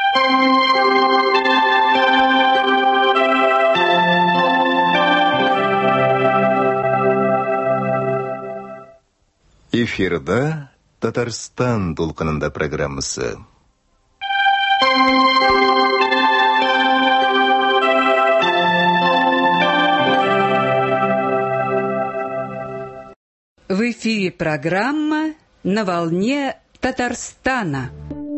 Эфирда Татарстан толқынында программасы. В эфире программа «На волне Татарстана».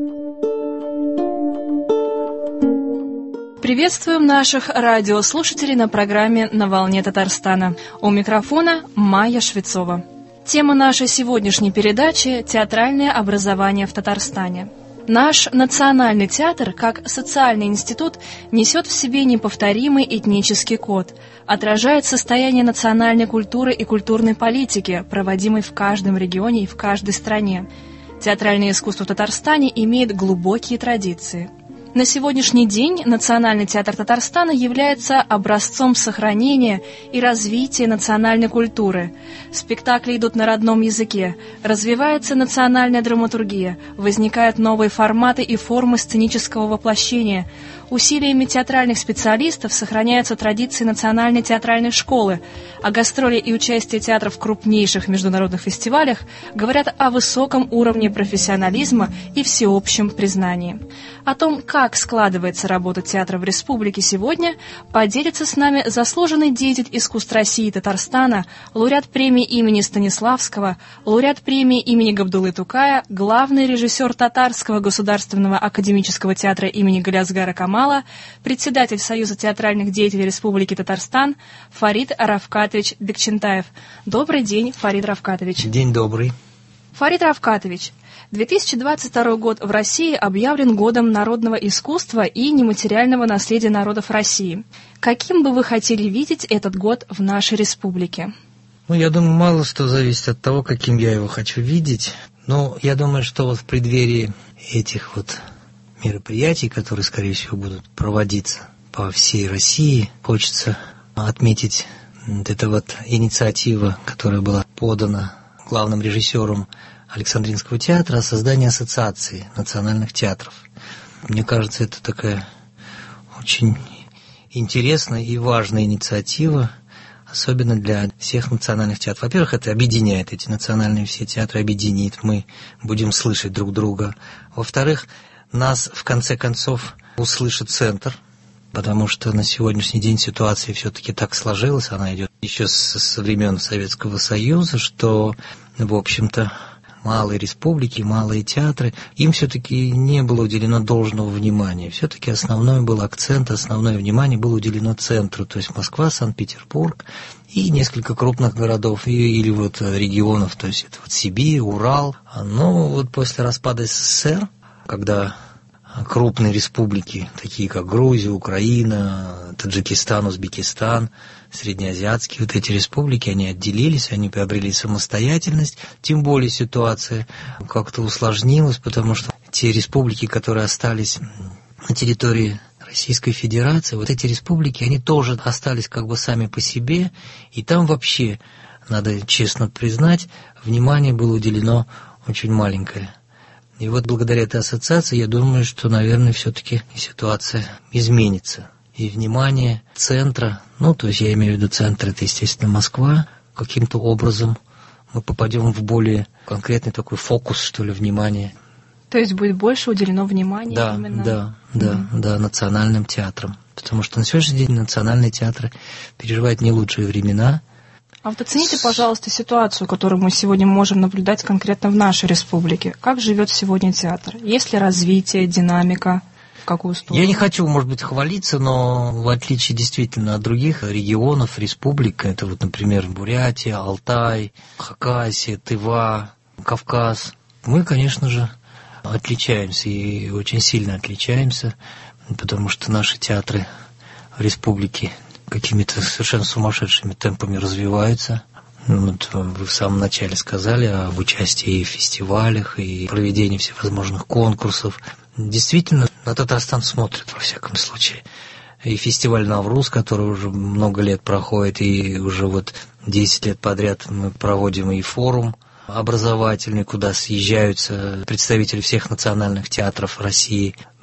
Приветствуем наших радиослушателей на программе «На волне Татарстана». У микрофона Майя Швецова. Тема нашей сегодняшней передачи – театральное образование в Татарстане. Наш национальный театр, как социальный институт, несет в себе неповторимый этнический код, отражает состояние национальной культуры и культурной политики, проводимой в каждом регионе и в каждой стране. Театральное искусство в Татарстане имеет глубокие традиции. На сегодняшний день Национальный театр Татарстана является образцом сохранения и развития национальной культуры. Спектакли идут на родном языке, развивается национальная драматургия, возникают новые форматы и формы сценического воплощения. Усилиями театральных специалистов сохраняются традиции национальной театральной школы, а гастроли и участие театра в крупнейших международных фестивалях говорят о высоком уровне профессионализма и всеобщем признании. О том, как складывается работа театра в республике сегодня, поделится с нами заслуженный деятель искусств России и Татарстана, лауреат премии имени Станиславского, лауреат премии имени Габдуллы Тукая, главный режиссер Татарского государственного академического театра имени Галиасгара Камала, председатель Союза театральных деятелей Республики Татарстан Фарид Равкатович Бекчентаев. Добрый день, Фарид Равкатович. День добрый. Фарид Равкатович, 2022 год в России объявлен годом народного искусства и нематериального наследия народов России. Каким бы вы хотели видеть этот год в нашей республике? Я думаю, мало что зависит от того, каким я его хочу видеть. Но я думаю, что вот в преддверии этих вот мероприятий, которые, скорее всего, будут проводиться по всей России, хочется отметить эту вот инициативу, которая была подана главным режиссером Александринского театра о создании ассоциации национальных театров. Мне кажется, это такая очень интересная и важная инициатива, особенно для всех национальных театров. Во-первых, это объединяет, эти национальные все театры объединит, мы будем слышать друг друга. Во-вторых, нас, в конце концов, услышит центр, потому что на сегодняшний день ситуация все-таки так сложилась, она идет еще со времен Советского Союза, что, в общем-то, малые республики, малые театры, им все-таки не было уделено должного внимания. Все-таки основной был акцент, основное внимание было уделено центру, то есть Москва, Санкт-Петербург и несколько крупных городов или вот регионов, то есть это вот Сибирь, Урал. Но вот после распада СССР, когда крупные республики, такие как Грузия, Украина, Таджикистан, Узбекистан, среднеазиатские вот эти республики, они отделились, они приобрели самостоятельность, тем более ситуация как-то усложнилась, потому что те республики, которые остались на территории Российской Федерации, вот эти республики, они тоже остались как бы сами по себе, и там вообще, надо честно признать, внимание было уделено очень маленькое. И вот благодаря этой ассоциации, я думаю, что, наверное, все-таки ситуация изменится. И внимание центра, то есть я имею в виду центр, это, естественно, Москва, каким-то образом мы попадем в более конкретный такой фокус, что ли, внимания. То есть будет больше уделено внимания именно? Да, национальным театрам. Потому что на сегодняшний день национальные театры переживают не лучшие времена. А вот оцените, пожалуйста, ситуацию, которую мы сегодня можем наблюдать конкретно в нашей республике. Как живет сегодня театр? Есть ли развитие, динамика? В какую сторону? Я не хочу, может быть, хвалиться, но в отличие действительно от других регионов, республик, это вот, например, Бурятия, Алтай, Хакасия, Тыва, Кавказ, мы, конечно же, отличаемся и очень сильно отличаемся, потому что наши театры в республике какими-то совершенно сумасшедшими темпами развиваются. Вот вы в самом начале сказали об участии в фестивалях и проведении всевозможных конкурсов. Действительно, на Татарстан смотрят, во всяком случае. И фестиваль «Навруз», который уже много лет проходит, и уже вот 10 лет подряд мы проводим и форум образовательный, куда съезжаются представители всех национальных театров России,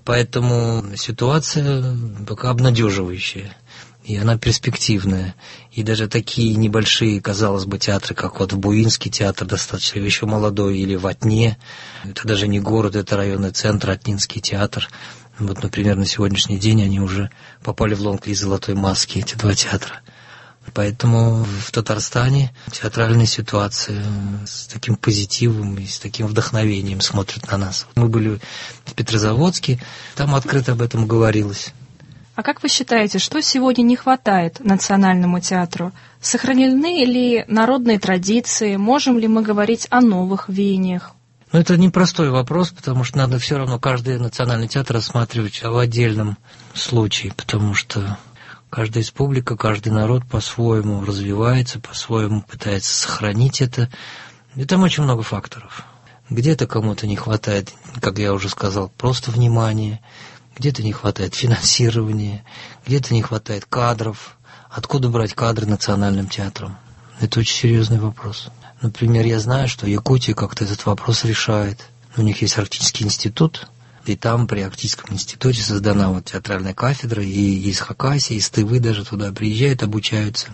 Поэтому ситуация пока обнадеживающая. И она перспективная. И даже такие небольшие, казалось бы, театры, как вот в Буинский театр, достаточно еще молодой, или в Атне, это даже не город, это районный центр, Атнинский театр. Вот, например, на сегодняшний день они уже попали в лонг-лист «Золотой маски», эти два театра. Поэтому в Татарстане театральная ситуация с таким позитивом и с таким вдохновением смотрит на нас. Мы были в Петрозаводске, там открыто об этом говорилось. А как вы считаете, что сегодня не хватает Национальному театру? Сохранены ли народные традиции? Можем ли мы говорить о новых веяниях? Ну, это непростой вопрос, потому что надо все равно каждый национальный театр рассматривать в отдельном случае, потому что каждая республика, каждый народ по-своему развивается, по-своему пытается сохранить это. И там очень много факторов. Где-то кому-то не хватает, как я уже сказал, просто внимания, где-то не хватает финансирования, где-то не хватает кадров. Откуда брать кадры национальным театрам? Это очень серьезный вопрос. Например, я знаю, что Якутия как-то этот вопрос решает. У них есть Арктический институт, и там при Арктическом институте создана вот театральная кафедра, и из Хакасии, из Тывы даже туда приезжают, обучаются.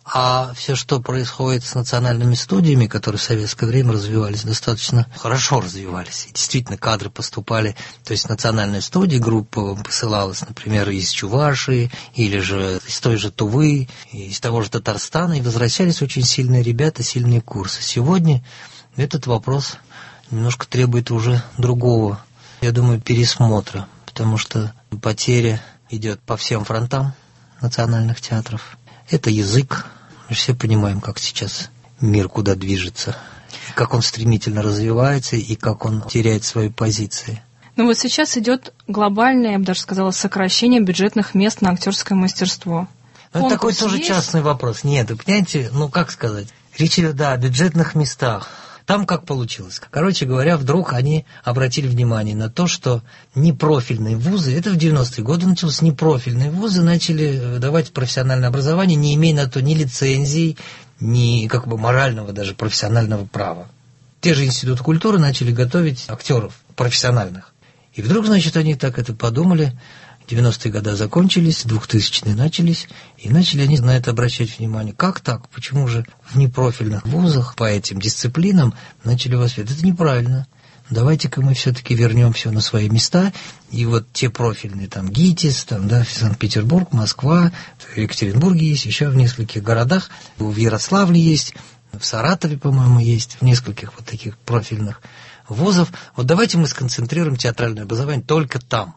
А все, что происходит с национальными студиями, которые в советское время развивались, достаточно хорошо развивались. И действительно, кадры поступали, то есть национальная студия, группа посылалась, например, из Чувашии, или же из той же Тувы, из того же Татарстана, и возвращались очень сильные ребята, сильные курсы. Сегодня этот вопрос немножко требует уже другого, я думаю, пересмотра, потому что потеря идет по всем фронтам национальных театров. Это язык. Мы все понимаем, как сейчас мир куда движется, как он стремительно развивается и как он теряет свои позиции. Но вот сейчас идет глобальное, я бы даже сказала, сокращение бюджетных мест на актерское мастерство. Это такой тоже частный вопрос. Нет, вы понимаете, как сказать, речь идет, о бюджетных местах. Там как получилось? Короче говоря, вдруг они обратили внимание на то, что непрофильные вузы, это в 90-е годы началось, непрофильные вузы начали давать профессиональное образование, не имея на то ни лицензий, ни морального даже профессионального права. Те же институты культуры начали готовить актеров профессиональных. И вдруг, они так это подумали, 90-е годы закончились, 2000-е начались, и начали они на это обращать внимание. Как так? Почему же в непрофильных вузах по этим дисциплинам начали воспитывать? Это неправильно. Давайте-ка мы все-таки вернем все на свои места, и вот те профильные, ГИТИС, Санкт-Петербург, Москва, в Екатеринбурге есть, еще в нескольких городах, в Ярославле есть, в Саратове, по-моему, есть, в нескольких вот таких профильных вузов. Вот давайте мы сконцентрируем театральное образование только там.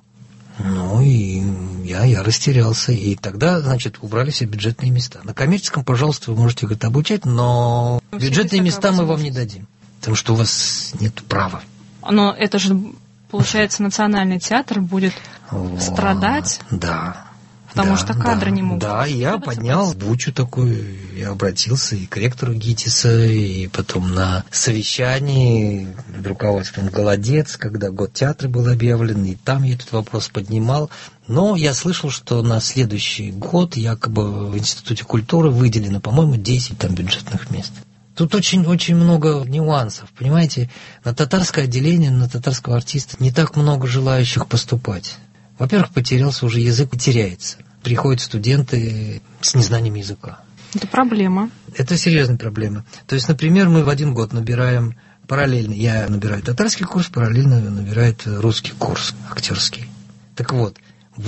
И я растерялся. И тогда, убрали все бюджетные места. На коммерческом, пожалуйста, вы можете обучать, но бюджетные места мы вам не дадим. Потому что у вас нет права. Но это же, получается, национальный театр будет страдать. Да. Потому что кадры не могут. Да, я поднял бучу такую, я обратился и к ректору ГИТИСа, и потом на совещании руководством «Голодец», когда год театра был объявлен, и там я этот вопрос поднимал. Но я слышал, что на следующий год якобы в Институте культуры выделено, по-моему, 10 бюджетных мест. Тут очень много нюансов, понимаете? На татарское отделение, на татарского артиста не так много желающих поступать. Во-первых, потерялся уже язык, теряется. Приходят студенты с незнанием языка. Это проблема. Это серьезная проблема. То есть, например, мы в один год набираем параллельно, я набираю татарский курс, параллельно набирает русский курс актерский. Так вот,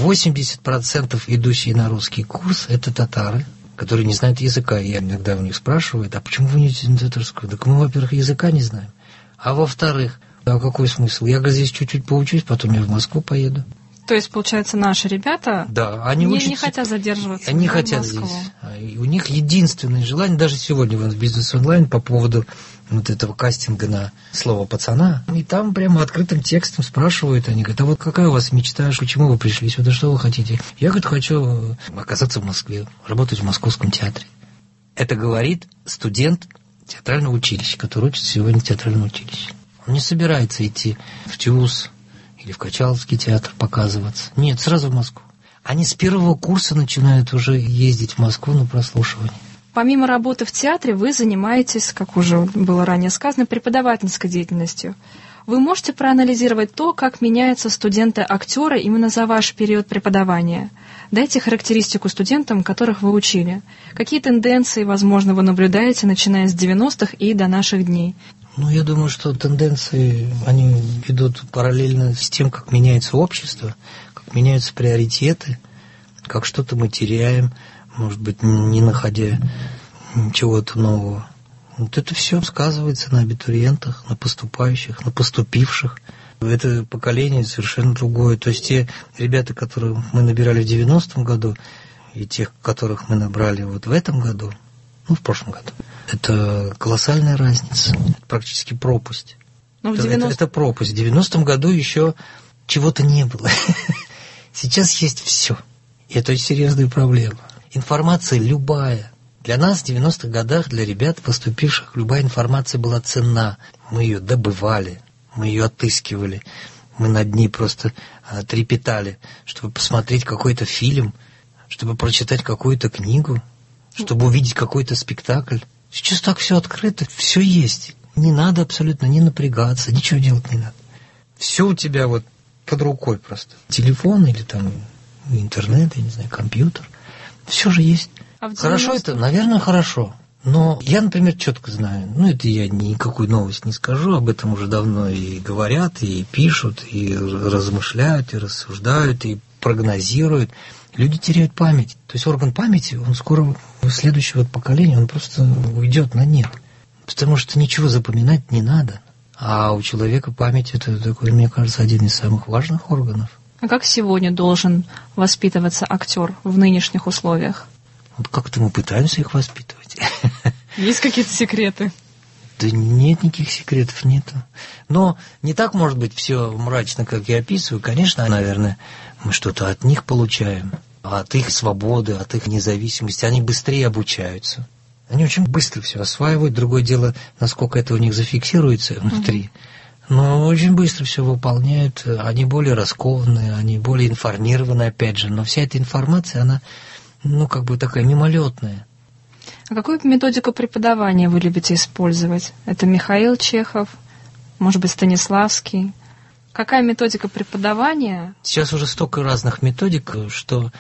80% идущие на русский курс – это татары, которые не знают языка. Я иногда у них спрашиваю, а почему вы не идете на татарскую? Так мы, во-первых, языка не знаем. А во-вторых, а какой смысл? Я здесь чуть-чуть поучусь, потом я в Москву поеду. То есть, получается, наши ребята не хотят задерживаться. Они хотят здесь. У них единственное желание, даже сегодня в «Бизнес онлайн» по поводу вот этого кастинга на слово «пацана», и там прямо открытым текстом спрашивают, они говорят, а вот какая у вас мечта, почему вы пришли сюда, что вы хотите? Я, хочу оказаться в Москве, работать в Московском театре. Это говорит студент театрального училища, который учится сегодня в театральном училище. Он не собирается идти в ТЮЗ, или в Качаловский театр показываться. Нет, сразу в Москву. Они с первого курса начинают уже ездить в Москву на прослушивание. Помимо работы в театре, вы занимаетесь, как уже было ранее сказано, преподавательской деятельностью. Вы можете проанализировать то, как меняются студенты-актеры именно за ваш период преподавания? Дайте характеристику студентам, которых вы учили. Какие тенденции, возможно, вы наблюдаете, начиная с 90-х и до наших дней? Я думаю, что тенденции, они идут параллельно с тем, как меняется общество, как меняются приоритеты, как что-то мы теряем, может быть, не находя чего-то нового. Это все сказывается на абитуриентах, на поступающих, на поступивших. Это поколение совершенно другое. То есть те ребята, которых мы набирали в 90-м году, и тех, которых мы набрали вот в этом году, в прошлом году, это колоссальная разница. Это практически пропасть. Это пропасть. В 90-м году еще чего-то не было. Сейчас есть все. И это очень серьезная проблема. Информация любая. Для нас в 90-х годах, для ребят, поступивших, любая информация была ценна. Мы ее добывали, мы ее отыскивали, мы над ней просто трепетали, чтобы посмотреть какой-то фильм, чтобы прочитать какую-то книгу, чтобы увидеть какой-то спектакль. Сейчас так все открыто, все есть. Не надо абсолютно не напрягаться, ничего делать не надо. Все у тебя вот под рукой просто. Телефон или там интернет, я не знаю, компьютер. Все же есть. Хорошо это? Наверное, хорошо. Но я, например, четко знаю, это я никакую новость не скажу, об этом уже давно и говорят, и пишут, и размышляют, и рассуждают, и прогнозируют. Люди теряют память. То есть орган памяти, он скоро у следующего поколения, он просто уйдет на нет. Потому что ничего запоминать не надо. А у человека память, это такой, мне кажется, один из самых важных органов. А как сегодня должен воспитываться актер в нынешних условиях? Вот как-то мы пытаемся их воспитывать. Есть какие-то секреты? Да нет, никаких секретов нету. Но не так, может быть, все мрачно, как я описываю. Конечно, наверное, мы что-то от них получаем, от их свободы, от их независимости. Они быстрее обучаются. Они очень быстро все осваивают. Другое дело, насколько это у них зафиксируется внутри. Но очень быстро все выполняют. Они более раскованные, они более информированы, опять же. Но вся эта информация, она, такая мимолетная. А какую методику преподавания вы любите использовать? Это Михаил Чехов, может быть, Станиславский? Какая методика преподавания? Сейчас уже столько разных методик, что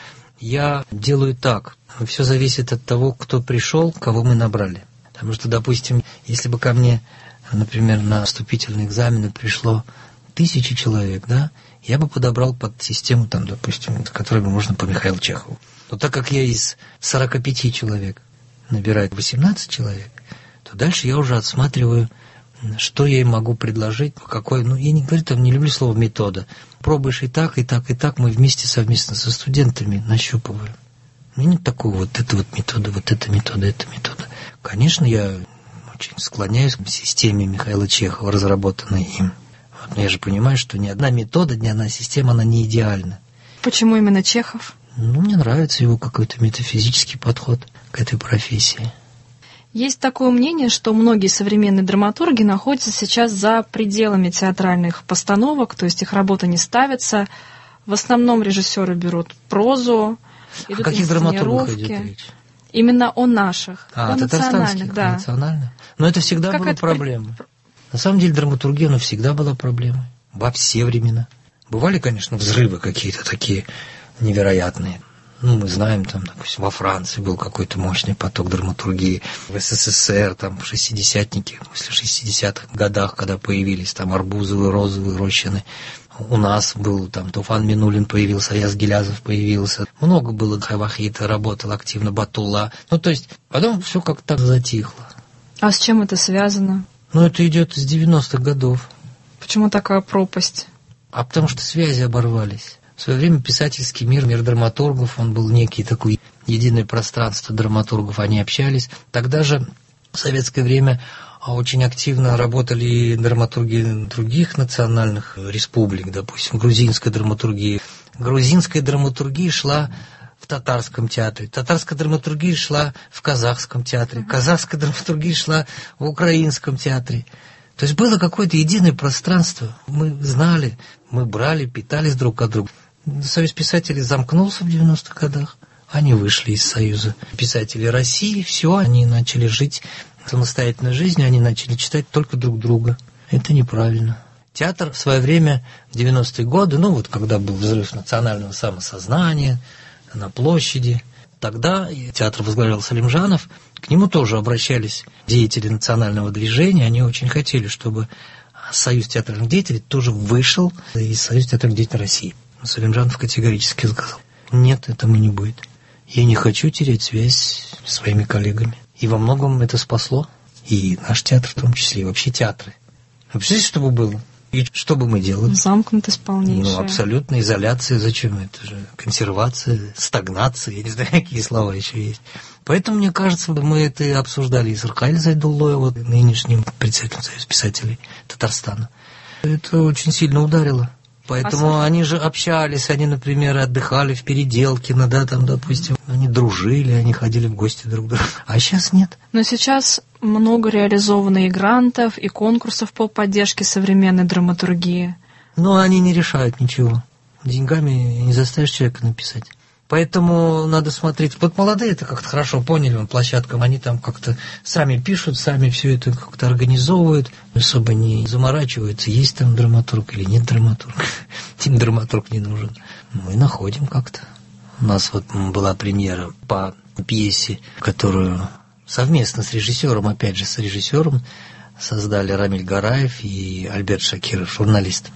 я делаю так. Все зависит от того, кто пришел, кого мы набрали. Потому что, допустим, если бы ко мне, например, на вступительные экзамены пришло 1000 человек, я бы подобрал под систему, допустим, которой можно по Михаилу Чехову. Но так как я из 45 человек набираю 18 человек, то дальше я уже отсматриваю, что я им могу предложить, какой, я не говорю, не люблю слово метода. Пробуешь и так, и так, и так, мы вместе совместно со студентами нащупываем. Нет такого это метода, это метода, это метода. Конечно, я очень склоняюсь к системе Михаила Чехова, разработанной им. Но я же понимаю, что ни одна метода, ни одна система, она не идеальна. Почему именно Чехов? Мне нравится его какой-то метафизический подход к этой профессии. Есть такое мнение, что многие современные драматурги находятся сейчас за пределами театральных постановок, то есть их работа не ставится. В основном режиссеры берут прозу, идут о каких драматургах идет речь? Именно о наших, о национальных, да. Национальных. Но это всегда была проблема. На самом деле драматургия, она всегда была проблемой. Во все времена. Бывали, конечно, взрывы какие-то такие невероятные. Мы знаем, допустим, во Франции был какой-то мощный поток драматургии, в СССР, в шестидесятники, после 60-х годах, когда появились Арбузовы, Розовы, Рощины. У нас был, Туфан Минулин появился, Аяз Гилязов появился. Много было, Хайвахит работал активно, Батулла. То есть, потом все как-то затихло. А с чем это связано? Это идет с 90-х годов. Почему такая пропасть? А потому что связи оборвались. В свое время писательский мир драматургов, он был некий такой единое пространство драматургов, они общались. Тогда же, в советское время, очень активно работали драматурги других национальных республик, допустим, грузинская драматургия. Грузинская драматургия шла в татарском театре, татарская драматургия шла в казахском театре, казахская драматургия шла в украинском театре. То есть было какое-то единое пространство. Мы знали, мы брали, питались друг от друга. Союз писателей замкнулся в 90-х годах. Они вышли из Союза писателей России. Все, они начали жить самостоятельной жизнью, они начали читать только друг друга. Это неправильно. Театр в свое время, в 90-е годы, ну вот когда был взрыв национального самосознания на площади, тогда театр возглавлял Салимжанов, к нему тоже обращались деятели национального движения, они очень хотели, чтобы Союз театральных деятелей тоже вышел из Союза театральных деятелей России. Салимжанов категорически сказал: нет, этого не будет. Я не хочу терять связь с своими коллегами. И во многом это спасло. И наш театр в том числе, и вообще театры. Вы представляете, что бы было? И что бы мы делали? Замкнутость полнейшая. Ну, абсолютно. Изоляция. Зачем? Это же консервация, стагнация. Я не знаю, какие слова еще есть. Поэтому, мне кажется, мы это и обсуждали и с Рахаэль Зайдуллоевым, нынешним председателем Союза писателей Татарстана. Это очень сильно ударило. Поэтому они же общались, они, например, отдыхали в Переделкино, да, там, допустим, они дружили, они ходили в гости друг к другу. А сейчас нет. Но сейчас много реализовано и грантов, и конкурсов по поддержке современной драматургии. Но они не решают ничего. Деньгами не заставишь человека написать. Поэтому надо смотреть. Вот молодые это как-то хорошо поняли, площадкам, они там как-то сами пишут, сами все это как-то организовывают, особо не заморачиваются, есть там драматург или нет драматурга. Им драматург не нужен. Мы находим как-то. У нас вот была премьера по пьесе, которую совместно с режиссером, опять же с режиссером, создали Рамиль Гараев и Альберт Шакиров, журналист.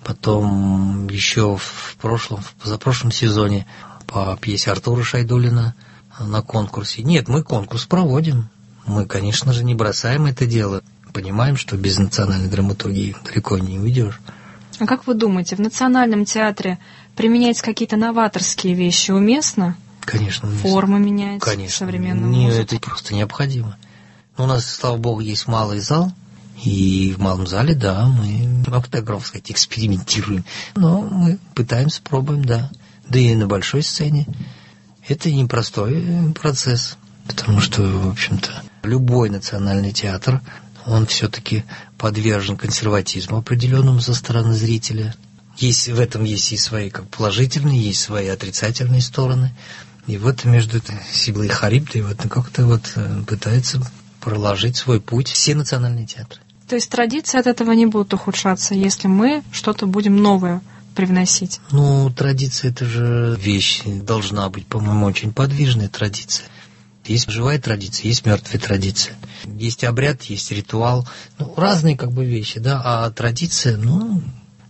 Потом еще в позапрошлом сезоне по пьесе Артура Шайдуллина на конкурсе. Нет, мы конкурс проводим. Мы, конечно же, не бросаем это дело. Понимаем, что без национальной драматургии далеко не уйдешь. А как вы думаете, в Национальном театре применять какие-то новаторские вещи уместно? Конечно, уместно. Формы менять, конечно. современную музыку? Это просто необходимо. У нас, слава богу, есть малый зал. И в малом зале, да, мы, могу так громко сказать, экспериментируем. Но мы пытаемся, пробуем, да. Да и на большой сцене. Это непростой процесс, потому что, в общем-то, любой национальный театр, он все-таки подвержен консерватизму определенному со стороны зрителя. В этом есть и свои как положительные, есть свои отрицательные стороны. И вот между Сиблой и Харибдой вот как-то вот пытается проложить свой путь все национальные театры. То есть традиции от этого не будут ухудшаться, если мы что-то будем новое привносить? Ну, традиция – это же вещь, должна быть, по-моему, очень подвижная традиция. Есть живая традиция, есть мертвая традиция. Есть обряд, есть ритуал. Ну, разные как бы вещи, да. А традиция, ну,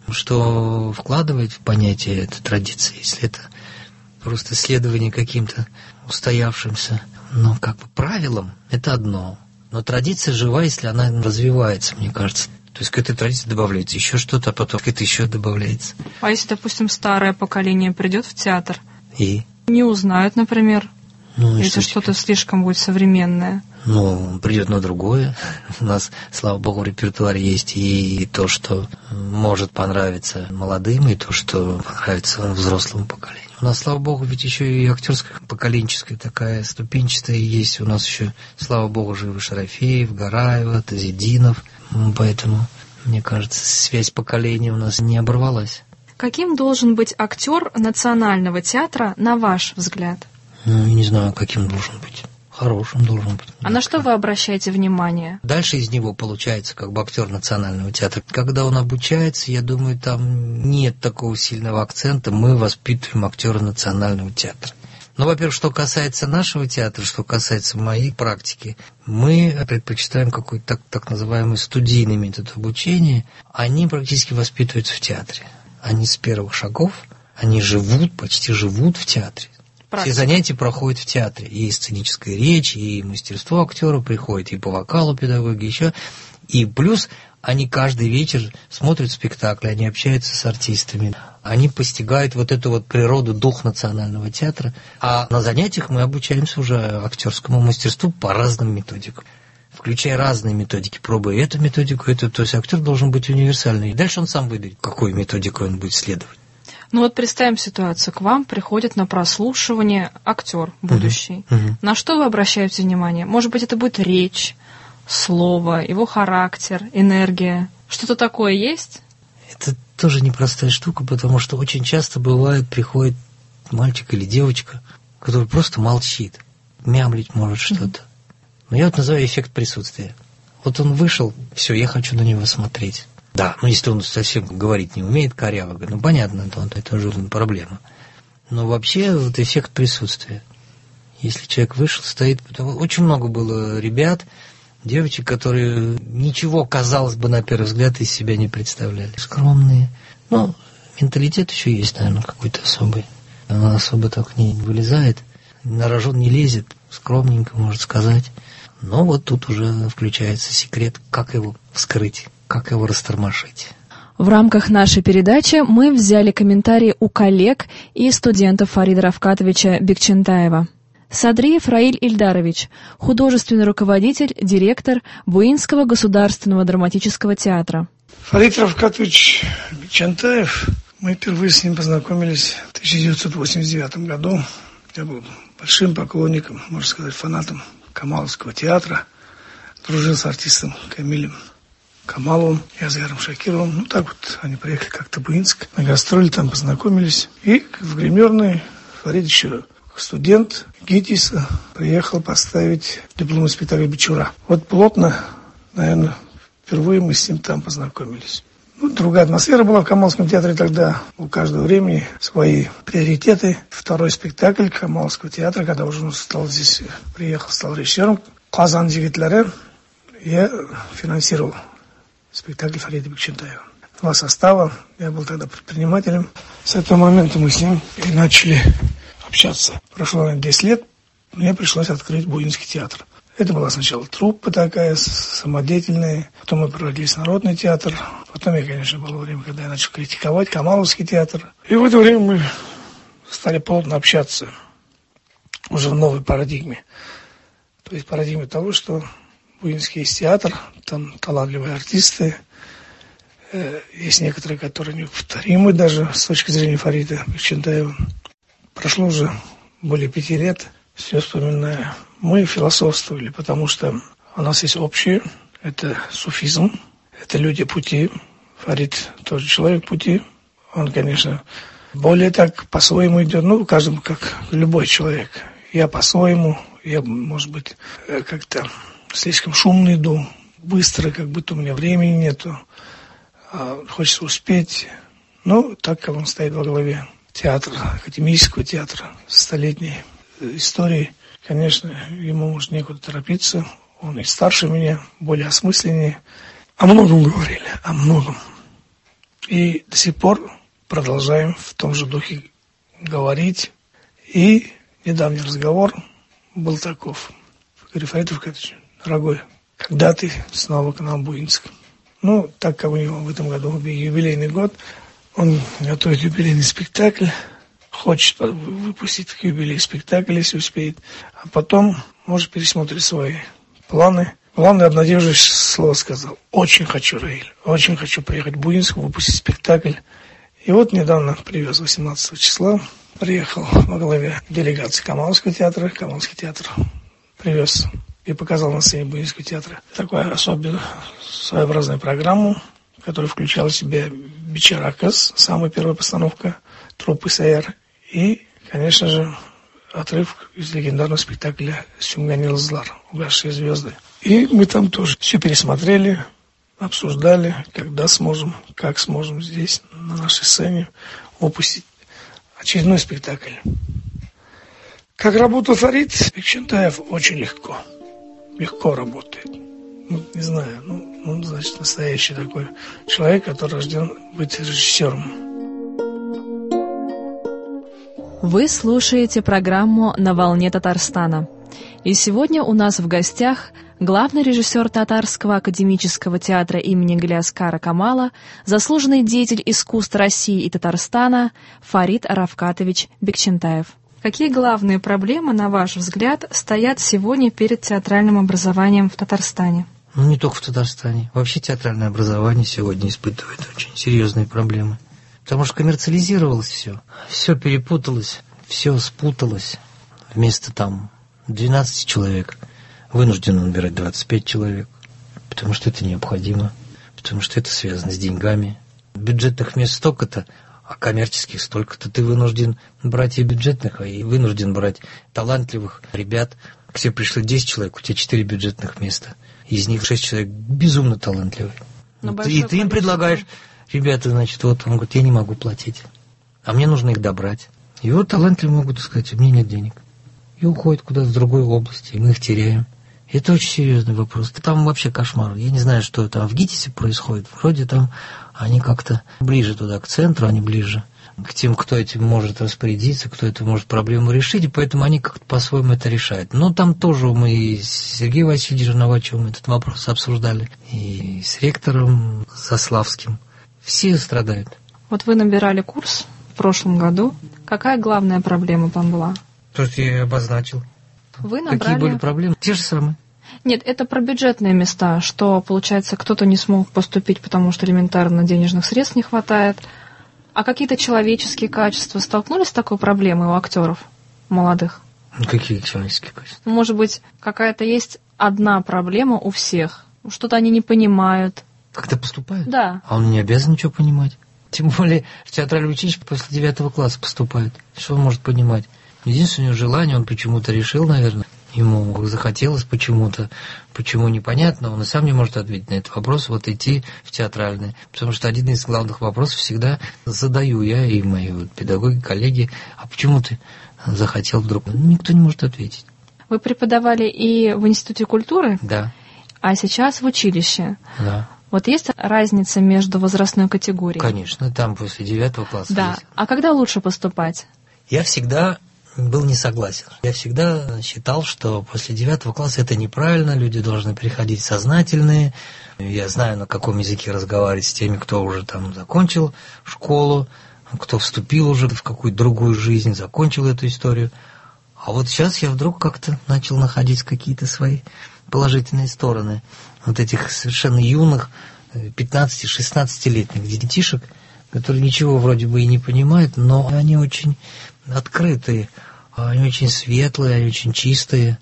что вкладывает в понятие этой традиции, если это просто следование каким-то устоявшимся, ну, как бы правилам, это одно. Но традиция жива, если она развивается, мне кажется. То есть к этой традиции добавляется еще что-то, а потом к этой еще добавляется. А если, допустим, старое поколение придет в театр и не узнают, например, ну, если что-то слишком будет современное? Ну, придет на другое. У нас, слава богу, в репертуаре есть и то, что может понравиться молодым, и то, что понравится взрослому поколению. У нас, слава богу, ведь еще и актерская поколенческая такая ступенчатая есть. У нас еще, слава богу, живы Шарафеев, Гараева, Тазидинов. Поэтому, мне кажется, связь поколений у нас не оборвалась. Каким должен быть актер национального театра, на ваш взгляд? Ну, я не знаю, каким должен быть. Хорошим должен быть. А на что вы обращаете внимание? Дальше из него получается как бы актер национального театра. Когда он обучается, я думаю, там нет такого сильного акцента. Мы воспитываем актера национального театра. Но, во-первых, что касается нашего театра, что касается моей практики, мы предпочитаем какой-то так называемый студийный метод обучения. Они практически воспитываются в театре. Они с первых шагов, они почти живут в театре. Практика. Все занятия проходят в театре. И сценическая речь, и мастерство актера приходит, и по вокалу педагоги еще. И плюс они каждый вечер смотрят спектакли, они общаются с артистами. Они постигают вот эту вот природу, дух национального театра. А на занятиях мы обучаемся уже актерскому мастерству по разным методикам. Включая разные методики, пробуя эту методику, эту. То есть актер должен быть универсальный. И дальше он сам выберет, какую методику он будет следовать. Ну вот представим ситуацию. К вам приходит на прослушивание актер будущий. На что вы обращаете внимание? Может быть, это будет речь, слово, его характер, энергия. Что-то такое есть? Это тоже непростая штука, потому что очень часто бывает, приходит мальчик или девочка, который просто молчит, мямлить может что-то. Но я вот называю эффект присутствия. Вот он вышел, все, я хочу на него смотреть. Да, если он совсем говорить не умеет коряво, понятно, это уже проблема. Но вообще вот эффект присутствия. Если человек вышел, стоит... Очень много было ребят, девочек, которые ничего, казалось бы, на первый взгляд из себя не представляли. Скромные. Менталитет еще есть, наверное, какой-то особый. Он особо так не вылезает, на рожон не лезет, скромненько, может сказать. Но вот тут уже включается секрет, как его вскрыть, как его растормошить. В рамках нашей передачи мы взяли комментарии у коллег и студентов Фарида Равкатовича Бекчентаева. Садриев Раиль Ильдарович, художественный руководитель, директор Буинского государственного драматического театра. Фарид Равкатович Бекчентаев, мы впервые с ним познакомились в 1989 году. Я был большим поклонником, можно сказать, фанатом Камаловского театра. Дружил с артистом Камилем Камаловым и Азгаром Шакировым. Так вот, они приехали как-то в Буинск, на гастроли там познакомились. И в гримерной Фарид еще студент ГИТИСа приехал поставить дипломный спектакль «Бичура». Вот плотно, наверное, впервые мы с ним там познакомились. Другая атмосфера была в Камаловском театре тогда. У каждого времени свои приоритеты. Второй спектакль Камаловского театра, когда уже он стал режиссером «Казан жигитлары», я финансировал спектакль Фарида Бекчентаева. 2 состава. Я был тогда предпринимателем. С этого момента мы с ним и начали общаться. Прошло, наверное, 10 лет. Мне пришлось открыть Буинский театр. Это была сначала труппа такая, самодеятельная. Потом мы превратились в народный театр. Потом было время, когда я начал критиковать Камаловский театр. И в это время мы стали плотно общаться уже в новой парадигме. То есть парадигме того, что Буинский есть театр, там талантливые артисты. Есть некоторые, которые неповторимы даже с точки зрения Фарида Бекчентаева. Прошло уже более 5 лет. Все вспоминаю. Мы философствовали, потому что у нас есть общее. Это суфизм. Это люди пути. Фарид тоже человек пути. Он, конечно, более так по-своему идет. Каждому, как любой человек. Я по-своему. Я, может быть, как-то слишком шумно иду. Быстро, как будто у меня времени нету. Хочется успеть. Так как он стоит во главе театра, академического театра, столетней истории, конечно, ему может некуда торопиться. Он и старше меня, более осмысленнее. О многом говорили, о многом. И до сих пор продолжаем в том же духе говорить. И недавний разговор был таков. Говорю: Фарид Равкатович, дорогой, когда ты снова к нам в Буинск? Так как у него в этом году юбилейный год, он готовит юбилейный спектакль. Хочет выпустить к юбилею спектакль, если успеет. А потом, может, пересмотрит свои планы. Главное, обнадеживающее слово сказал: очень хочу, Раиль, очень хочу приехать в Буинск, выпустить спектакль. И вот недавно привез 18 числа, приехал во главе делегации Камаловского театра. Камаловский театр привез и показал на сцене Буинского театра такую особенную, своеобразную программу, которая включала в себя «Бичаракас», самая первая постановка труппы САЯР, и, конечно же, отрывок из легендарного спектакля «Сюмган Йылдызлар», «Угасшие звезды». И мы там тоже все пересмотрели, обсуждали, когда сможем, как сможем здесь, на нашей сцене, выпустить очередной спектакль. Как работал Фарид Бекчентаев? Очень легко. Легко работает. Не знаю, значит, настоящий такой человек, который рожден быть режиссером. Вы слушаете программу «На волне Татарстана». И сегодня у нас в гостях главный режиссер Татарского академического театра имени Галиаскара Камала, заслуженный деятель искусств России и Татарстана Фарид Равкатович Бекчентаев. Какие главные проблемы, на ваш взгляд, стоят сегодня перед театральным образованием в Татарстане? Не только в Татарстане. Вообще театральное образование сегодня испытывает очень серьезные проблемы. Потому что коммерциализировалось все. Все перепуталось, все спуталось. Вместо 12 человек вынуждены набирать 25 человек. Потому что это необходимо. Потому что это связано с деньгами. Бюджетных мест столько-то, а коммерческих столько-то. Ты вынужден брать и бюджетных, и вынужден брать талантливых ребят. К тебе пришло 10 человек, у тебя 4 бюджетных места. Из них 6 человек безумно талантливые. большое И ты им количество. предлагаешь, ребята, значит, вот, он говорит, я не могу платить, а мне нужно их добрать. И вот талантливые могут сказать, у меня нет денег. И уходят куда-то в другой области, и мы их теряем. И это очень серьезный вопрос. Там вообще кошмар. Я не знаю, что там в ГИТИСе происходит. Вроде там они как-то ближе туда, к центру, они ближе к тем, кто этим может распорядиться, кто эту может проблему решить, и поэтому они как-то по-своему это решают. Но там тоже мы и с Сергеем Васильевичем Новачевым этот вопрос обсуждали, и с ректором Заславским. Все страдают. Вот вы набирали курс в прошлом году. Какая главная проблема там была? То, что я обозначил. Вы набрали... Какие были проблемы? Те же самые. Нет, это про бюджетные места, что, получается, кто-то не смог поступить, потому что элементарно денежных средств не хватает. А какие-то человеческие качества столкнулись с такой проблемой у актеров молодых? Какие человеческие качества? Может быть, какая-то есть одна проблема у всех? Что-то они не понимают. Как-то поступают? Да. А он не обязан ничего понимать. Тем более в театральное училище после 9 класса поступает. Что он может понимать? Единственное желание, он почему-то решил, наверное, ему захотелось почему-то, почему непонятно, он и сам не может ответить на этот вопрос, вот идти в театральное. Потому что один из главных вопросов всегда задаю я и мои вот педагоги, коллеги, а почему ты захотел вдруг? Никто не может ответить. Вы преподавали и в Институте культуры, Да, а сейчас в училище. да. Вот есть разница между возрастной категорией? Конечно, там после 9 класса Да. есть. А когда лучше поступать? Я всегда был не согласен. Я всегда считал, что после 9 класса это неправильно, люди должны приходить сознательные. Я знаю, на каком языке разговаривать с теми, кто уже там закончил школу, кто вступил уже в какую-то другую жизнь, закончил эту историю. А вот сейчас я вдруг как-то начал находить какие-то свои положительные стороны вот этих совершенно юных, 15-16-летних детишек, которые ничего вроде бы и не понимают, но они очень открытые, они очень светлые, они очень чистые,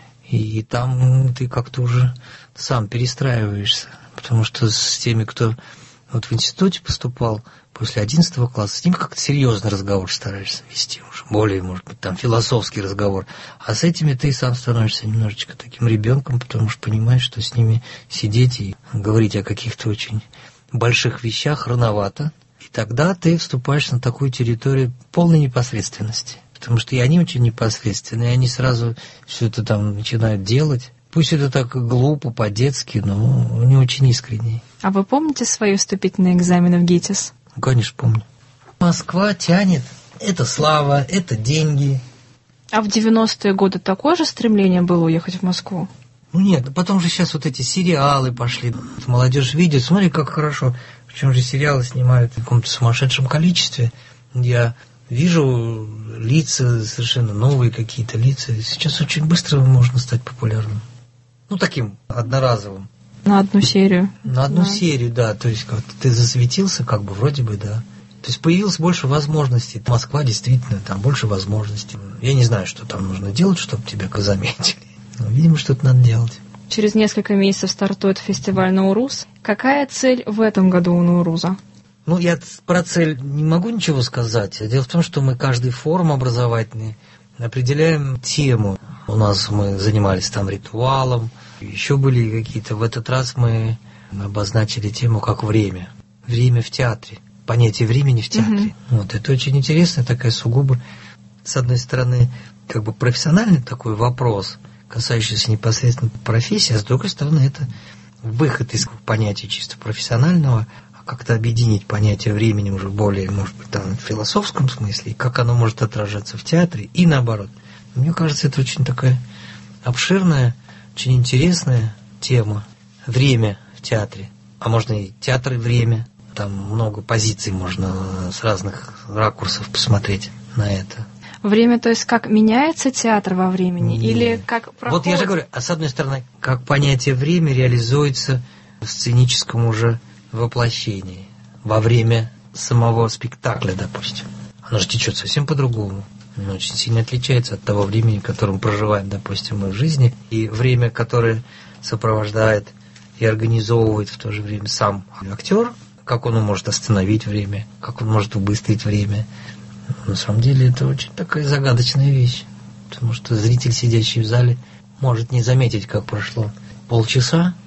и там ты как-то уже сам перестраиваешься, потому что с теми, кто вот в институте поступал после 11 класса, с ним как-то серьезный разговор стараешься вести уже, более, может быть, там философский разговор, а с этими ты сам становишься немножечко таким ребенком, потому что понимаешь, что с ними сидеть и говорить о каких-то очень больших вещах рановато. И тогда ты вступаешь на такую территорию полной непосредственности. Потому что и они очень непосредственные, и они сразу все это там начинают делать. Пусть это так глупо, по-детски, но они очень искренние. А вы помните свои вступительные экзамены в ГИТИС? Ну, конечно, помню. Москва тянет. Это слава, это деньги. А в 90-е годы такое же стремление было уехать в Москву? Ну нет, потом же сейчас вот эти сериалы пошли. Молодежь видит, смотри, как хорошо. Причем же сериалы снимают в каком-то сумасшедшем количестве. Я вижу лица, совершенно новые какие-то лица. Сейчас очень быстро можно стать популярным. Ну, таким одноразовым. На одну серию. На одну Да. серию, да. То есть как-то ты засветился, как бы вроде бы, да. То есть появилось больше возможностей. Москва действительно, там больше возможностей. Я не знаю, что там нужно делать, чтобы тебя заметили. Но, видимо, что-то надо делать. Через несколько месяцев стартует фестиваль «Наурuz». Какая цель в этом году у «Науруза»? Ну, я про цель не могу ничего сказать. Дело в том, что мы каждый форум образовательный определяем тему. У нас мы занимались там ритуалом, еще были какие-то. В этот раз мы обозначили тему как время. Время в театре. Понятие времени в театре. Вот, это очень интересная такая сугубо, с одной стороны, как бы профессиональный такой вопрос, касающийся непосредственно профессии, а с другой стороны, это выход из понятия чисто профессионального, а как-то объединить понятие времени уже более, может быть, там, в философском смысле, и как оно может отражаться в театре, и наоборот. Мне кажется, это очень такая обширная, очень интересная тема. Время в театре. А можно и театр и время. Там много позиций можно с разных ракурсов посмотреть на это. Время, то есть как меняется театр во времени? Нет. Или как проходит? Вот я же говорю, а с одной стороны, как понятие время реализуется в сценическом уже воплощении, во время самого спектакля, допустим. Оно же течет совсем по-другому. Оно очень сильно отличается от того времени, которым проживаем, допустим, мы в жизни. И время, которое сопровождает и организовывает в то же время сам актер, как он может остановить время, как он может убыстрить время. На самом деле это очень такая загадочная вещь, потому что зритель, сидящий в зале, может не заметить, как прошло полчаса,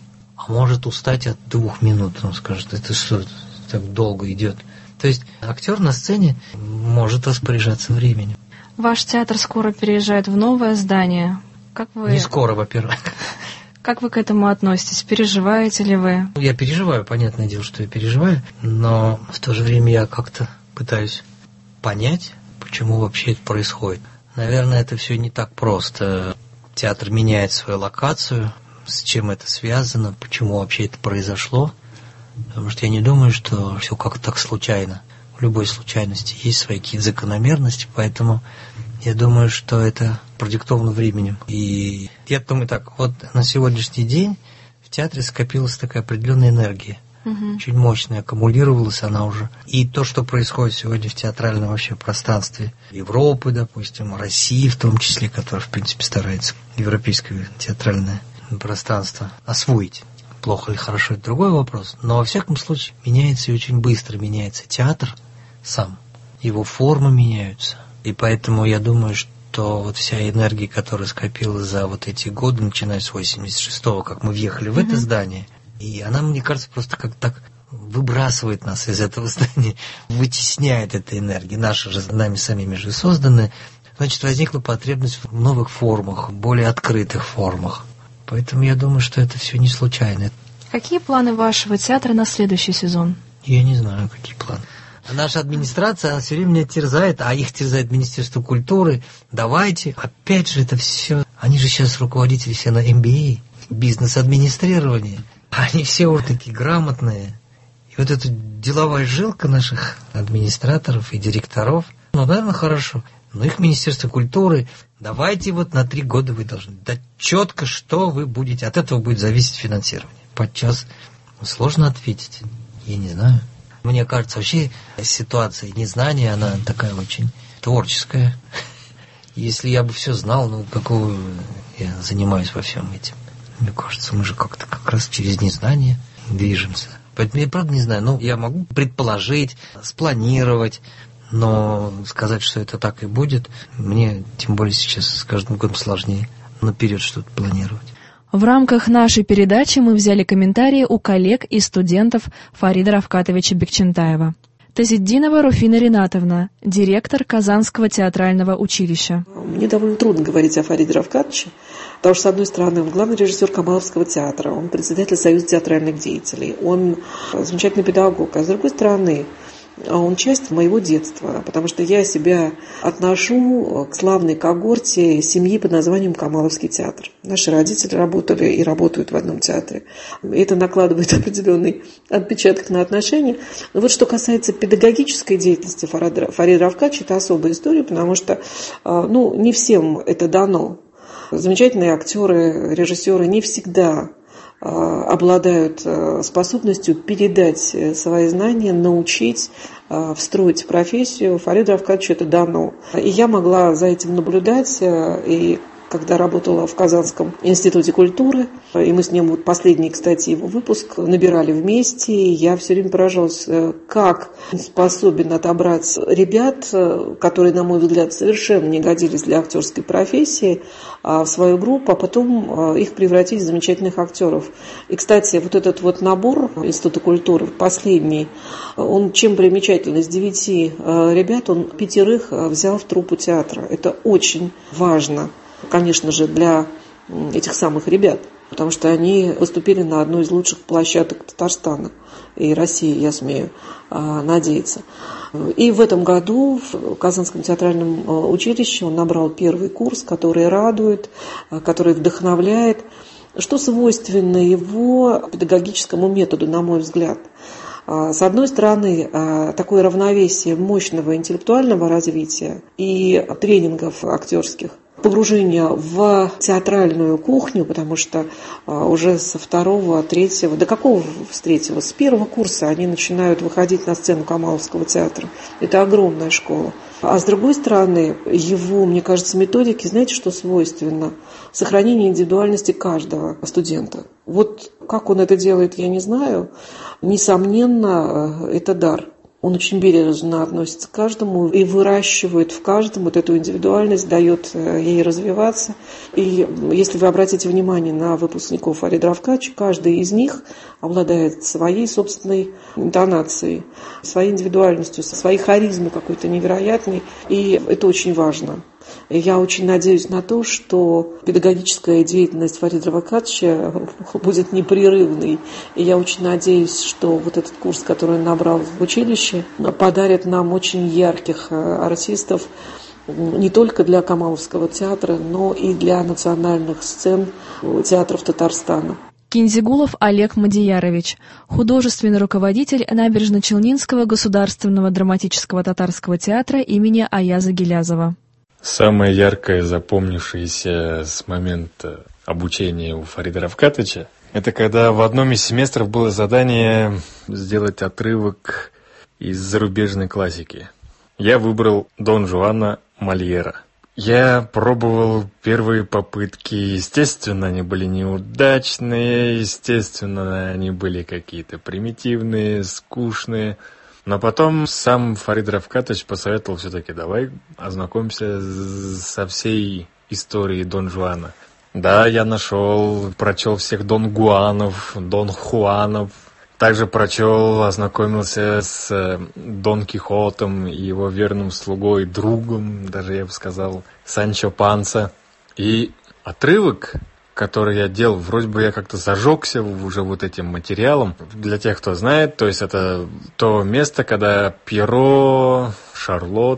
а может устать от 2 минут. Он скажет, это что, так долго идет. То есть актер на сцене может распоряжаться временем. Ваш театр скоро переезжает в новое здание. Как вы... Не скоро, во-первых. Как вы к этому относитесь? Переживаете ли вы? Я переживаю, понятное дело, что я переживаю, но в то же время я как-то пытаюсь понять, почему вообще это происходит. Наверное, это все не так просто. Театр меняет свою локацию, с чем это связано, почему вообще это произошло. Потому что я не думаю, что все как-то так случайно. В любой случайности есть свои какие-то закономерности, поэтому я думаю, что это продиктовано временем. И я думаю так, вот на сегодняшний день в театре скопилась такая определенная энергия. Очень мощная, аккумулировалась она уже. И то, что происходит сегодня в театральном вообще пространстве Европы, допустим, России в том числе, которая, в принципе, старается европейское театральное пространство освоить. Плохо или хорошо, это другой вопрос. Но, во всяком случае, меняется и очень быстро меняется театр сам. Его формы меняются. И поэтому я думаю, что вот вся энергия, которая скопилась за вот эти годы, начиная с 86-го, как мы въехали в это здание, и она, мне кажется, просто как так выбрасывает нас из этого здания, вытесняет эта энергия, наша же, нами самими же созданная. Значит, возникла потребность в новых формах, более открытых формах. Поэтому я думаю, что это все не случайно. Какие планы вашего театра на следующий сезон? Я не знаю, какие планы. Наша администрация, она все время меня терзает, а их терзает Министерство культуры. Давайте, опять же, это все. Они же сейчас руководители все на MBA, бизнес-администрирование. Они все вот такие грамотные. И вот эта деловая жилка наших администраторов и директоров, ну, наверное, хорошо. Но их Министерство культуры, давайте вот на 3 года вы должны дать четко, что вы будете. От этого будет зависеть финансирование. Подчас сложно ответить. Я не знаю. Мне кажется, вообще ситуация незнания, она такая очень творческая. Если я бы все знал, ну, какого я занимаюсь во всем этим. Мне кажется, мы же как-то как раз через незнание движемся. Поэтому я правда не знаю. Ну, я могу предположить, спланировать, но сказать, что это так и будет, мне тем более сейчас с каждым годом сложнее наперед что-то планировать. В рамках нашей передачи мы взяли комментарии у коллег и студентов Фарида Равкатовича Бекчентаева. Тазиддинова Руфина Ринатовна, директор Казанского театрального училища. Мне довольно трудно говорить о Фариде Равкатовиче, потому что, с одной стороны, он главный режиссер Камаловского театра, он председатель Союза театральных деятелей, он замечательный педагог, а с другой стороны, он часть моего детства, потому что я себя отношу к славной когорте семьи под названием Камаловский театр. Наши родители работали и работают в одном театре. Это накладывает определенный отпечаток на отношения. Но вот что касается педагогической деятельности Фарида Равкатовича, это особая история, потому что не всем это дано. Замечательные актеры, режиссеры не всегда обладают способностью передать свои знания, научить, встроить в профессию. Фариду Равкатовичу это дано. И я могла за этим наблюдать, и когда работала в Казанском институте культуры, и мы с ним, вот последний, кстати, его выпуск набирали вместе, и я все время поражалась, как способен отобрать ребят, которые, на мой взгляд, совершенно не годились для актерской профессии, в свою группу, а потом их превратить в замечательных актеров. И, кстати, вот этот вот набор Института культуры, последний, он чем примечательный? Из 9 ребят он 5 взял в труппу театра. Это очень важно, конечно же, для этих самых ребят, потому что они поступили на одну из лучших площадок Татарстана и России, я смею надеяться. И в этом году в Казанском театральном училище он набрал первый курс, который радует, который вдохновляет, что свойственно его педагогическому методу, на мой взгляд. С одной стороны, такое равновесие мощного интеллектуального развития и тренингов актерских, погружение в театральную кухню, потому что уже со 2-го, 3-го, да какого с 3-го, с 1-го курса они начинают выходить на сцену Камаловского театра. Это огромная школа. А с другой стороны, его, мне кажется, методики, знаете, что свойственно? Сохранение индивидуальности каждого студента. Вот как он это делает, я не знаю. Несомненно, это дар. Он очень бережно относится к каждому и выращивает в каждом вот эту индивидуальность, дает ей развиваться. И если вы обратите внимание на выпускников Фарида Равкатовича, каждый из них обладает своей собственной интонацией, своей индивидуальностью, своей харизмой какой-то невероятной. И это очень важно. И я очень надеюсь на то, что педагогическая деятельность Фарида Равкатовича будет непрерывной. И я очень надеюсь, что вот этот курс, который он набрал в училище, подарит нам очень ярких артистов не только для Камаловского театра, но и для национальных сцен театров Татарстана. Кинзигулов Олег Мадиярович, художественный руководитель Набережно-Челнинского государственного драматического татарского театра имени Аяза Гилязова. Самое яркое, запомнившееся с момента обучения у Фарида Равкатовича, это когда в одном из семестров было задание сделать отрывок из зарубежной классики. Я выбрал Дон Жуана Мольера. Я пробовал первые попытки, естественно, они были неудачные, естественно, они были какие-то примитивные, скучные. Но потом сам Фарид Равкатович посоветовал все-таки: давай ознакомимся со всей историей Дон Жуана. Да, я прочел всех Дон Гуанов, Дон Хуанов. Также ознакомился с Дон Кихотом и его верным слугой, другом, даже я бы сказал, Санчо Панса. И отрывок, который я делал, вроде бы я как-то зажегся уже вот этим материалом. Для тех, кто знает, то есть это то место, когда Пьеро, Шарлотта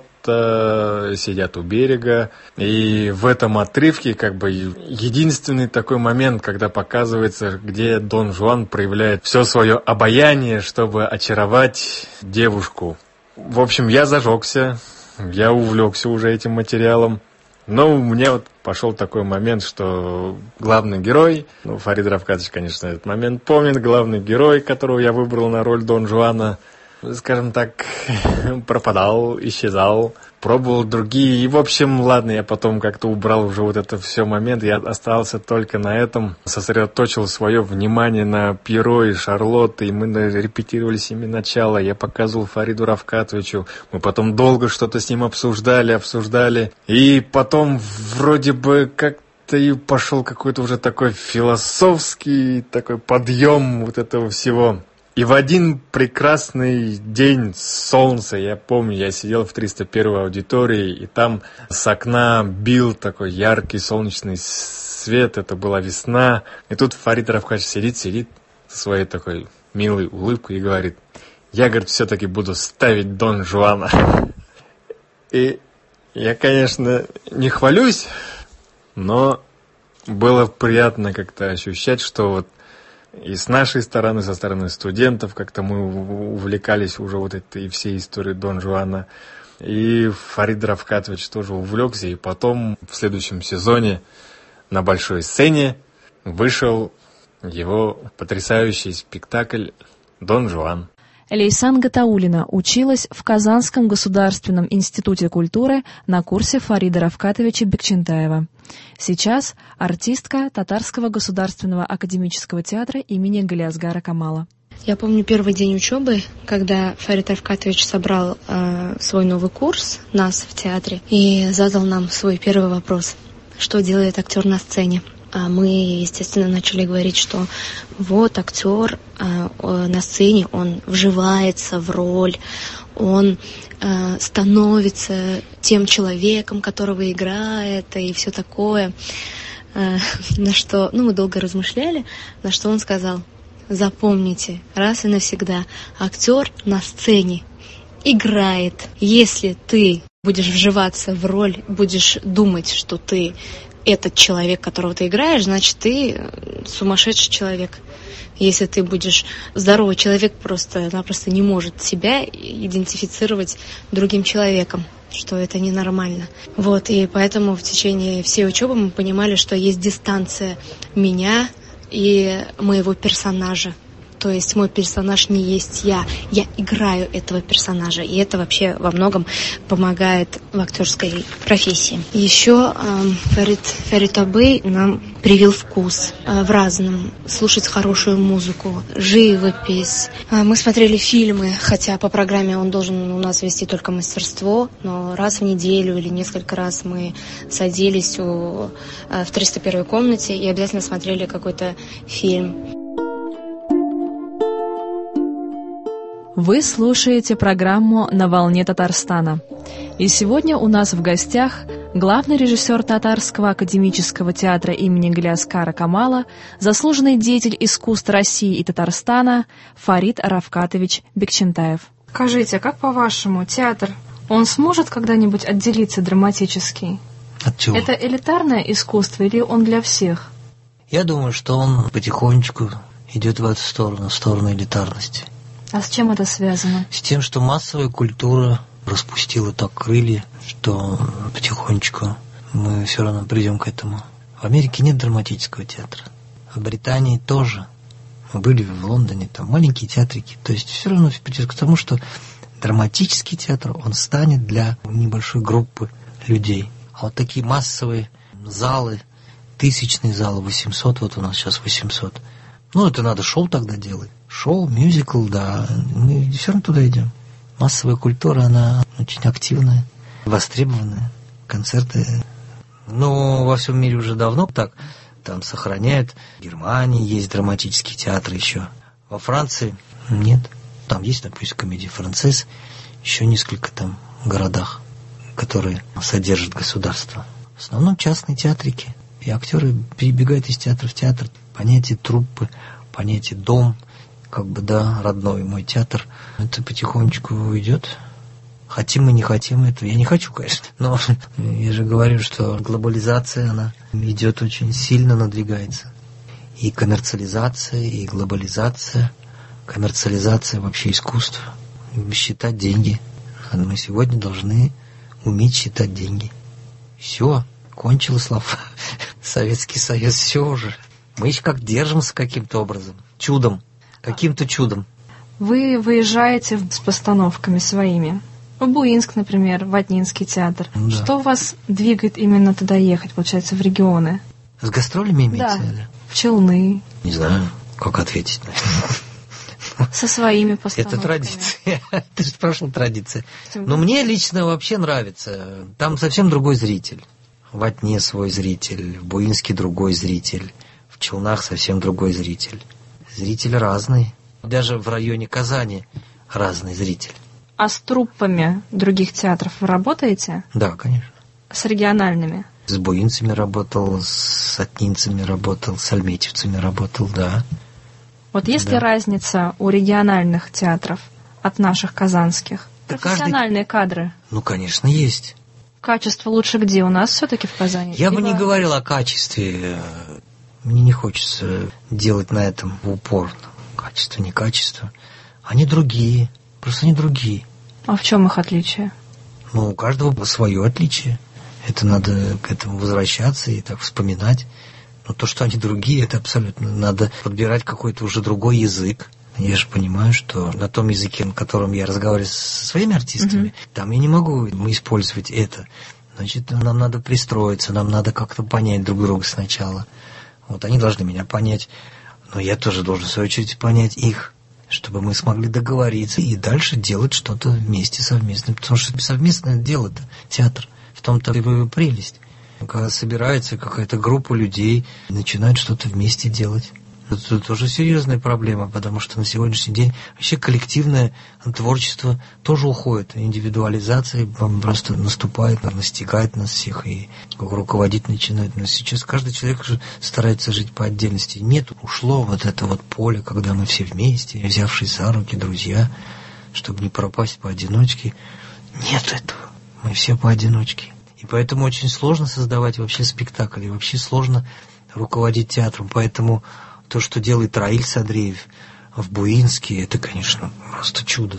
сидят у берега. И в этом отрывке единственный такой момент, когда показывается, где Дон Жуан проявляет все свое обаяние, чтобы очаровать девушку. В общем, я зажегся, я увлекся уже этим материалом. Но у меня пошел такой момент, что главный герой, Фарид Равкатович, конечно, этот момент помнит, главный герой, которого я выбрал на роль Дон Жуана, скажем так, пропадал, исчезал, пробовал другие. И, в общем, ладно, я потом как-то убрал уже вот это все момент, я остался только на этом, сосредоточил свое внимание на Пьеро и Шарлотте, и мы репетировали с ними начало, я показывал Фариду Равкатовичу, мы потом долго что-то с ним обсуждали, и потом вроде бы как-то и пошел какой-то уже такой философский такой подъем вот этого всего. И в один прекрасный день солнца, я помню, я сидел в 301-й аудитории, и там с окна бил такой яркий солнечный свет, это была весна. И тут Фарид Равкатович сидит со своей такой милой улыбкой и говорит: я, говорит, все-таки буду ставить Дон Жуана. И я, конечно, не хвалюсь, но было приятно как-то ощущать, что вот и с нашей стороны, со стороны студентов, как-то мы увлекались уже вот этой всей историей Дон Жуана. И Фарид Равкатович тоже увлекся. И потом в следующем сезоне на большой сцене вышел его потрясающий спектакль «Дон Жуан». Лейсан Гатауллина училась в Казанском государственном институте культуры на курсе Фарида Равкатовича Бекчентаева. Сейчас артистка Татарского государственного академического театра имени Галиасгара Камала. Я помню первый день учебы, когда Фарид Равкатович собрал свой новый курс, нас в театре, и задал нам свой первый вопрос: что делает актер на сцене? Мы, естественно, начали говорить, что вот актер на сцене, он вживается в роль, он становится тем человеком, которого играет, и все такое. На что, мы долго размышляли, на что он сказал: запомните раз и навсегда, актер на сцене играет. Если ты будешь вживаться в роль, будешь думать, что ты этот человек, которого ты играешь, значит, ты сумасшедший человек. Если ты будешь здоровый человек, просто-напросто не может себя идентифицировать другим человеком, что это ненормально. И поэтому в течение всей учебы мы понимали, что есть дистанция меня и моего персонажа. То есть мой персонаж не есть я играю этого персонажа. И это вообще во многом помогает в актерской профессии. Еще Фарид Абей нам привил вкус в разном. Слушать хорошую музыку, живопись. Мы смотрели фильмы, хотя по программе он должен у нас вести только мастерство, но раз в неделю или несколько раз мы садились в 301 комнате и обязательно смотрели какой-то фильм. Вы слушаете программу «На волне Татарстана». И сегодня у нас в гостях главный режиссер Татарского академического театра имени Галиаскара Камала, заслуженный деятель искусств России и Татарстана Фарид Рафкатович Бекчентаев. Скажите, как по-вашему, театр, он сможет когда-нибудь отделиться драматически? От чего? Это элитарное искусство или он для всех? Я думаю, что он потихонечку идет в эту сторону, в сторону элитарности. А с чем это связано? С тем, что массовая культура распустила так крылья, что потихонечку мы все равно придем к этому. В Америке нет драматического театра. В Британии тоже. Мы были в Лондоне, там маленькие театрики. То есть все равно придет к тому, что драматический театр, он станет для небольшой группы людей. А вот такие массовые залы, тысячные залы, 800, вот у нас сейчас 800. Ну, это надо шоу тогда делать. Шоу, мюзикл, да. Мы все равно туда идем. Массовая культура, она очень активная, востребованная. Концерты. Ну, во всем мире уже давно так. Там сохраняют. В Германии есть драматические театры еще. Во Франции нет. Там есть, допустим, комедия «Францесс». Еще несколько там городах, которые содержат государство. В основном частные театрики. И актеры перебегают из театра в театр. Понятие труппы, понятие дом, как бы, да, родной мой театр. Это потихонечку уйдет. Хотим мы, не хотим этого. Я не хочу, конечно. Но я же говорю, что глобализация, она идет очень сильно, надвигается. И коммерциализация, и глобализация. Коммерциализация вообще искусства. Считать деньги. Мы сегодня должны уметь считать деньги. Все, кончилось, слава. Советский Союз, все уже. Мы еще как держимся каким-то образом. Чудом. Каким-то чудом. Вы выезжаете с постановками своими. В Буинск, например, в Атнинский театр. Да. Что вас двигает именно туда ехать, получается, в регионы? С гастролями имеется? Да, в Челны. Не знаю, как ответить. Со своими постановками. Это традиция. Ты же спрашивал традиция. Но мне лично вообще нравится. Там совсем другой зритель. В Атне свой зритель, в Буинске другой зритель, в Челнах совсем другой зритель. Зритель разный. Даже в районе Казани разный зритель. А с труппами других театров вы работаете? Да, конечно. С региональными? С буинцами работал, с атнинцами работал, с альметьевцами работал, да. Вот есть ли разница у региональных театров от наших казанских? Профессиональные кадры? Ну, конечно, есть. Качество лучше где? У нас все-таки в Казани? Я бы не говорил о качестве. Мне не хочется делать на этом упор. Качество, не качество. Они другие. Просто они другие. А в чем их отличие? Ну, у каждого свое отличие. Это надо к этому возвращаться и так вспоминать. Но то, что они другие, это абсолютно... Надо подбирать какой-то уже другой язык. Я же понимаю, что на том языке, на котором я разговариваю со своими артистами, там я не могу использовать это. Значит, нам надо пристроиться, нам надо как-то понять друг друга сначала. Вот они должны меня понять, но я тоже должен, в свою очередь, понять их, чтобы мы смогли договориться и дальше делать что-то вместе, совместно. Потому что совместное дело-то, театр, в том-то и прелесть. Когда собирается какая-то группа людей, начинают что-то вместе делать. Это тоже серьезная проблема, потому что на сегодняшний день вообще коллективное творчество тоже уходит. Индивидуализация просто наступает, настигает нас всех и руководить начинает. Но сейчас каждый человек старается жить по отдельности. Нет, ушло вот это вот поле, когда мы все вместе, взявшись за руки, друзья, чтобы не пропасть поодиночке. Нет этого. Мы все поодиночке. И поэтому очень сложно создавать вообще спектакль, и вообще сложно руководить театром. Поэтому то, что делает Раиль Садреев в Буинске, это, конечно, просто чудо.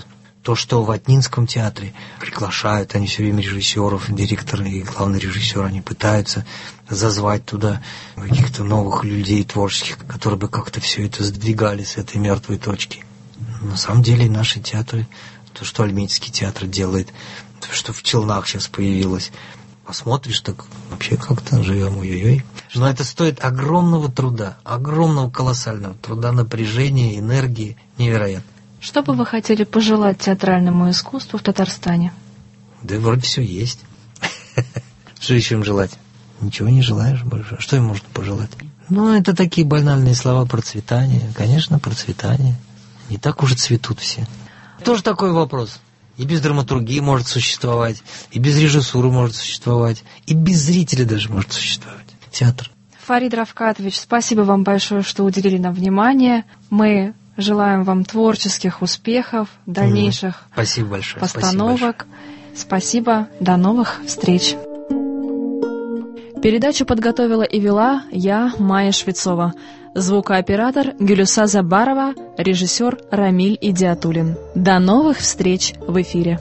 То, что в Атнинском театре приглашают, они все время режиссеров, директоры и главный режиссер, они пытаются зазвать туда каких-то новых людей творческих, которые бы как-то все это сдвигали с этой мертвой точки. На самом деле наши театры, то, что Альметьевский театр делает, то, что в Челнах сейчас появилось, посмотришь, так вообще как-то живем, ой-ой-ой. Но это стоит огромного труда, огромного колоссального труда, напряжения, энергии, невероятно. Что бы вы хотели пожелать театральному искусству в Татарстане? Да вроде все есть. Что еще им желать? Ничего не желаешь больше. Что им можно пожелать? Ну, это такие банальные слова: процветания. Конечно, процветание. Не так уж и цветут все. Тоже такой вопрос. И без драматургии может существовать, и без режиссуры может существовать, и без зрителя даже может существовать. Театр. Фарид Равкатович, спасибо вам большое, что уделили нам внимание. Мы желаем вам творческих успехов, дальнейших Спасибо большое. постановок. Спасибо. До новых встреч. Передачу подготовила и вела я, Майя Швецова. Звукооператор Гюлюса Забарова, режиссер Рамиль Идиатуллин. До новых встреч в эфире.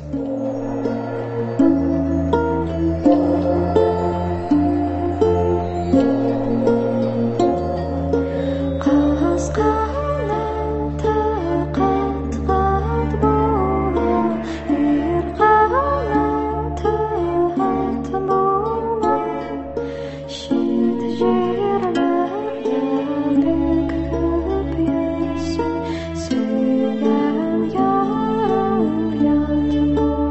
Söyle yar yar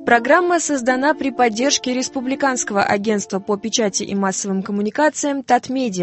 Программа создана при поддержке Республиканского агентства по печати и массовым коммуникациям «Татмедиа».